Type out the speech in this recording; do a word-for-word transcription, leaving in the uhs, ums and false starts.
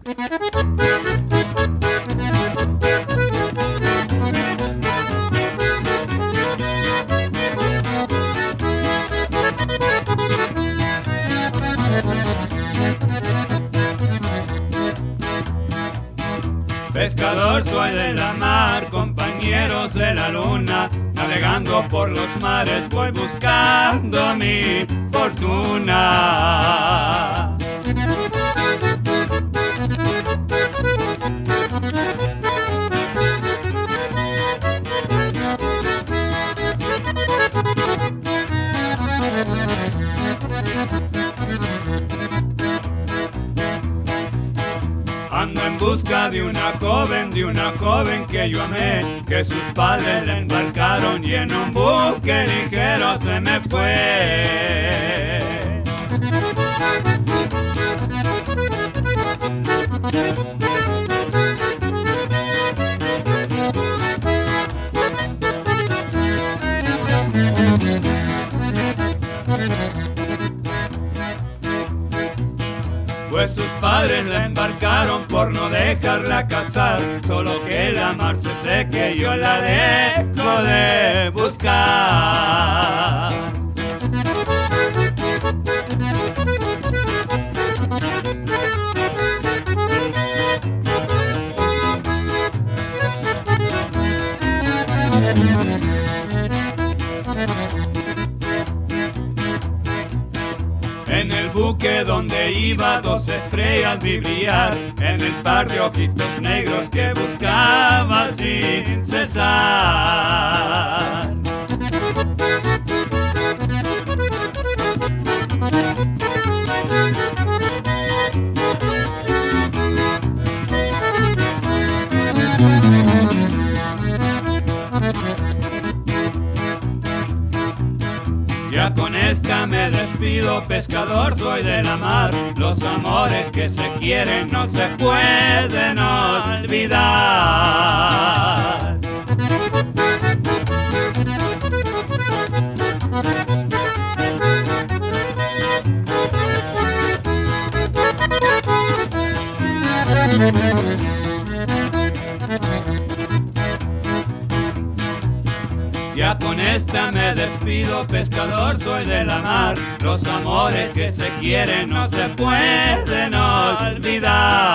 Pescador soy de la mar, compañeros de la luna, navegando por los mares voy buscando mi fortuna. Ando en busca de una joven, de una joven que yo amé, que sus padres la embarcaron y en un buque ligero se me fue. Pues sus padres la embarcaron por no dejarla casar, solo que la mar se seque yo la dejo de buscar. En el buque donde iba dos estrellas vi brillar, en el par de ojitos negros que buscaba sin cesar. Ya con esta me despido, pescador soy de la mar, los amores que se quieren no se pueden olvidar. Ya con esta me despido, pescador soy de la mar, los amores que se quieren no se pueden olvidar.